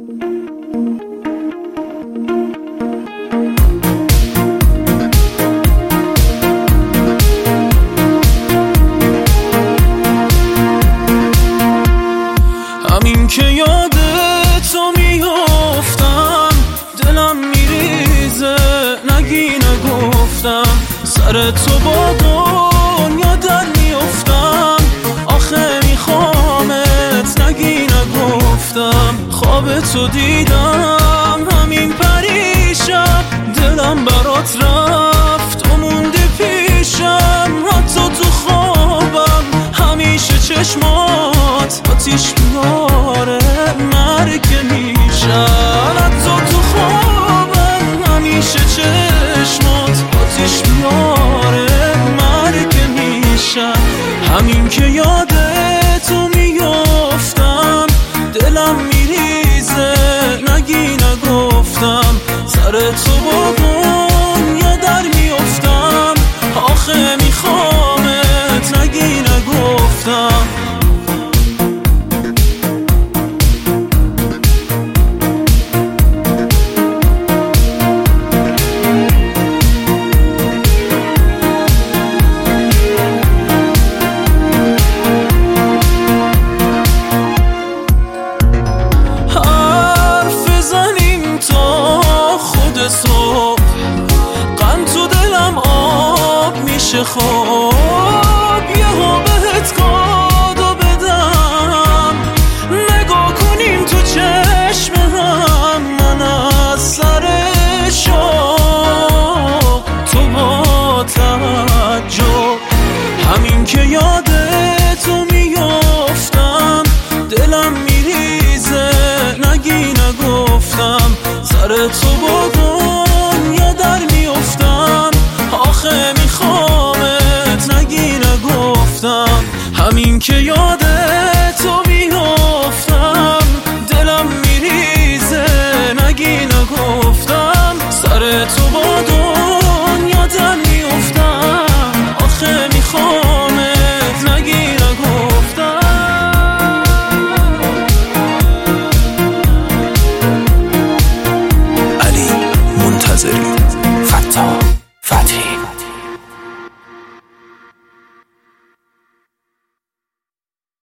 همین که یاد تو میافتم دلم میریزه، نگی نگفتم سر تو با دنیا در میافتم، آخه میخوامت نگی نگفتم. خواب تو دیدم همین پریشب، دلم برات رفت و موندی پیشم، حتی تو خوابم همیشه چشمات آتیش میاره، مرگ میشن. حتی تو خوابم همیشه چشمات آتیش میاره، مرگ میشن. همین که یاد تو میافتم دلم میریزه، نگی نگفتم سر تو با دنیا در میافتم، آخه میخوامت نگی نگفتم. صبح قند تو دلم آب میشه، خواب یه ها بهت کادو بدم، نگاه کنیم تو چشم هم، من از سر شوق تو با تعجب. همین که یاد تو میافتم دلم میریزه، نگی نگفتم سر تو با دنیا در میافتم، آخه میخوامت نگی نگفتم. همین که یاد